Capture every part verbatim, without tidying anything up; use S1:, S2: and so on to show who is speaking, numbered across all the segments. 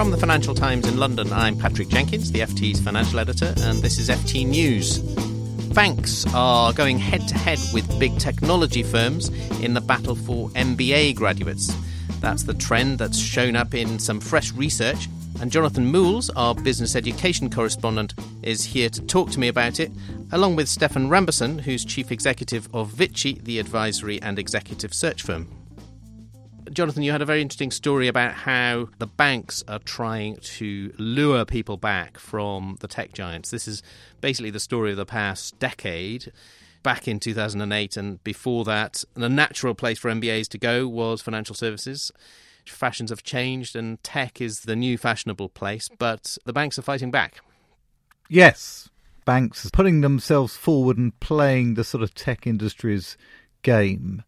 S1: From the Financial Times in London, I'm Patrick Jenkins, the F T's financial editor, and this is F T News. Banks are going head-to-head with big technology firms in the battle for M B A graduates. That's the trend that's shown up in some fresh research. And Jonathan Moules, our business education correspondent, is here to talk to me about it, along with Stefan Ramberson, who's chief executive of Vici, the advisory and executive search firm. Jonathan, you had a very interesting story about how the banks are trying to lure people back from the tech giants. This is basically the story of the past decade. Back in two thousand eight and before that, the natural place for M B As to go was financial services. Fashions have changed and tech is the new fashionable place, but the banks are fighting back.
S2: Yes, banks are putting themselves forward and playing the sort of tech industry's game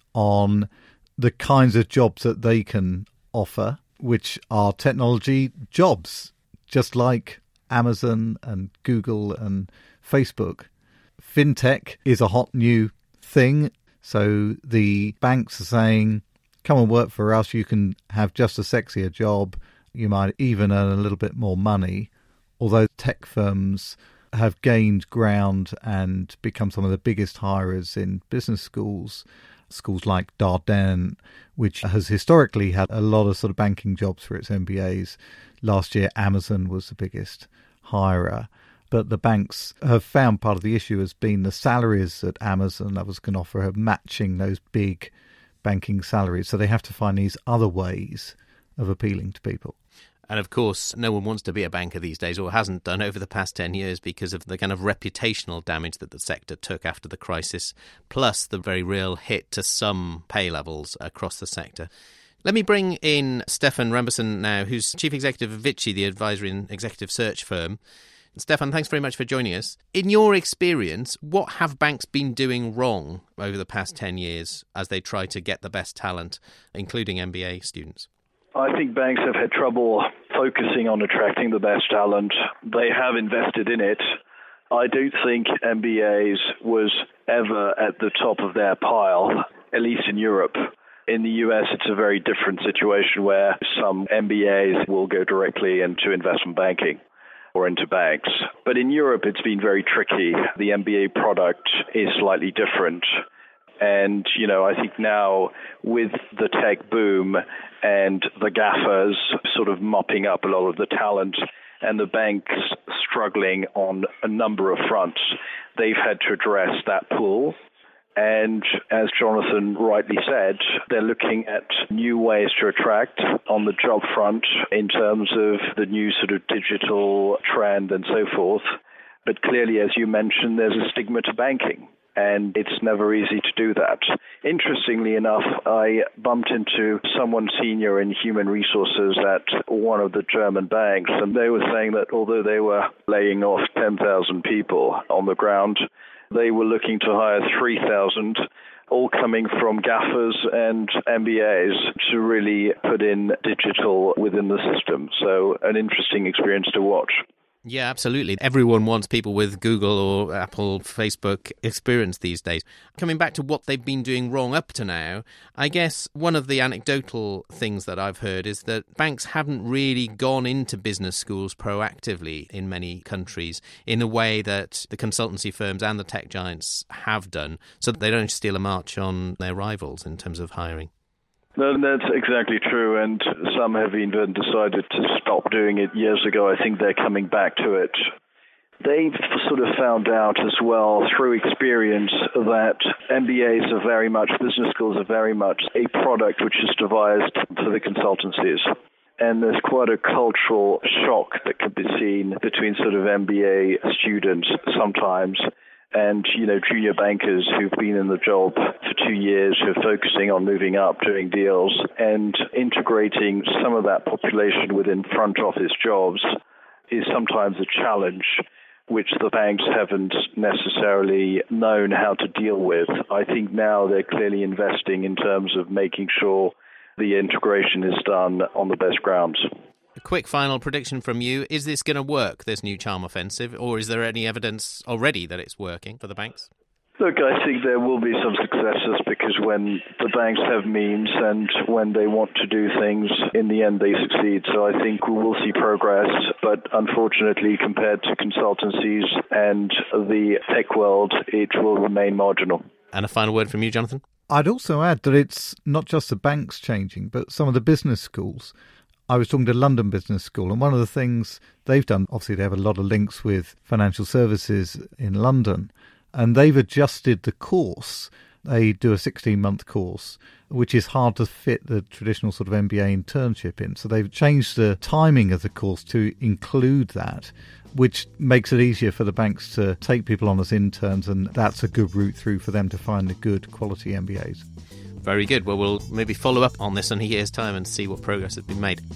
S2: on the kinds of jobs that they can offer, which are technology jobs, just like Amazon and Google and Facebook. Fintech is a hot new thing, so the banks are saying, come and work for us, you can have just a sexier job, you might even earn a little bit more money, although tech firms have gained ground and become some of the biggest hirers in business schools. Schools like Darden, which has historically had a lot of sort of banking jobs for its M B As. Last year, Amazon was the biggest hirer. But the banks have found part of the issue has been the salaries that Amazon others can offer are matching those big banking salaries. So they have to find these other ways of appealing to people.
S1: And of course, no one wants to be a banker these days, or hasn't done over the past ten years because of the kind of reputational damage that the sector took after the crisis, plus the very real hit to some pay levels across the sector. Let me bring in Stefan Ramberson now, who's chief executive of Vici, the advisory and executive search firm. Stefan, thanks very much for joining us. In your experience, what have banks been doing wrong over the past ten years as they try to get the best talent, including M B A students?
S3: I think banks have had trouble focusing on attracting the best talent. They have invested in it. I don't think M B As was ever at the top of their pile, at least in Europe. In the U S, it's a very different situation where some M B As will go directly into investment banking or into banks. But in Europe, it's been very tricky. The M B A product is slightly different. And, you know, I think now with the tech boom and the GAFAs sort of mopping up a lot of the talent and the banks struggling on a number of fronts, they've had to address that pool. And as Jonathan rightly said, they're looking at new ways to attract on the job front in terms of the new sort of digital trend and so forth. But clearly, as you mentioned, there's a stigma to banking. And it's never easy to do that. Interestingly enough, I bumped into someone senior in human resources at one of the German banks, and they were saying that although they were laying off ten thousand people on the ground, they were looking to hire three thousand, all coming from GAFAs and M B As to really put in digital within the system. So an interesting experience to watch.
S1: Yeah, absolutely. Everyone wants people with Google or Apple, Facebook experience these days. Coming back to what they've been doing wrong up to now, I guess one of the anecdotal things that I've heard is that banks haven't really gone into business schools proactively in many countries in a way that the consultancy firms and the tech giants have done, so that they don't steal a march on their rivals in terms of hiring.
S3: No, that's exactly true, and some have even decided to stop doing it years ago. I think they're coming back to it. They've sort of found out as well through experience that M B As are very much, business schools are very much a product which is devised for the consultancies. And there's quite a cultural shock that can be seen between sort of M B A students sometimes and, you know, junior bankers who've been in the job for two years, who are focusing on moving up, doing deals, and integrating some of that population within front office jobs is sometimes a challenge which the banks haven't necessarily known how to deal with. I think now they're clearly investing in terms of making sure the integration is done on the best grounds.
S1: A quick final prediction from you. Is this going to work, this new charm offensive, or is there any evidence already that it's working for the banks?
S3: Look, I think there will be some successes because when the banks have means and when they want to do things, in the end they succeed. So I think we will see progress, but unfortunately compared to consultancies and the tech world, it will remain marginal.
S1: And a final word from you, Jonathan?
S2: I'd also add that it's not just the banks changing, but some of the business schools. I was talking to London Business School, and one of the things they've done, obviously they have a lot of links with financial services in London, and they've adjusted the course. They do a sixteen-month course, which is hard to fit the traditional sort of M B A internship in. So they've changed the timing of the course to include that, which makes it easier for the banks to take people on as interns, and that's a good route through for them to find the good quality M B As.
S1: Very good. Well, we'll maybe follow up on this in a year's time and see what progress has been made.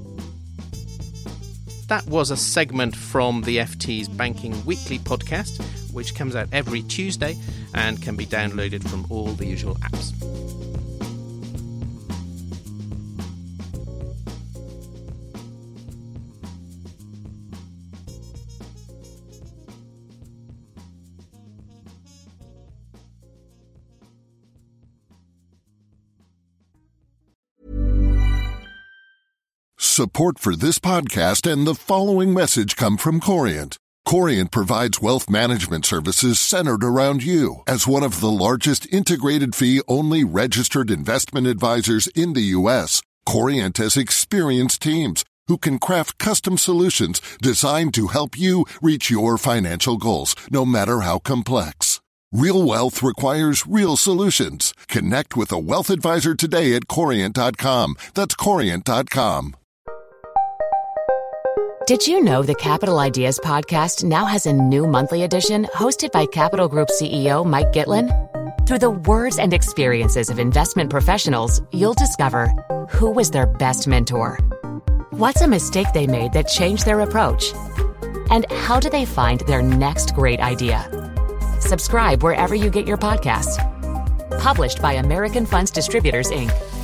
S1: That was a segment from the F T's Banking Weekly podcast, which comes out every Tuesday and can be downloaded from all the usual apps.
S4: Support for this podcast and the following message come from Corient. Corient provides wealth management services centered around you. As one of the largest integrated fee-only registered investment advisors in the U S, Corient has experienced teams who can craft custom solutions designed to help you reach your financial goals, no matter how complex. Real wealth requires real solutions. Connect with a wealth advisor today at corient dot com. That's corient dot com.
S5: Did you know the Capital Ideas podcast now has a new monthly edition hosted by Capital Group C E O Mike Gitlin? Through the words and experiences of investment professionals, you'll discover who was their best mentor, what's a mistake they made that changed their approach, and how do they find their next great idea. Subscribe wherever you get your podcasts. Published by American Funds Distributors, Incorporated.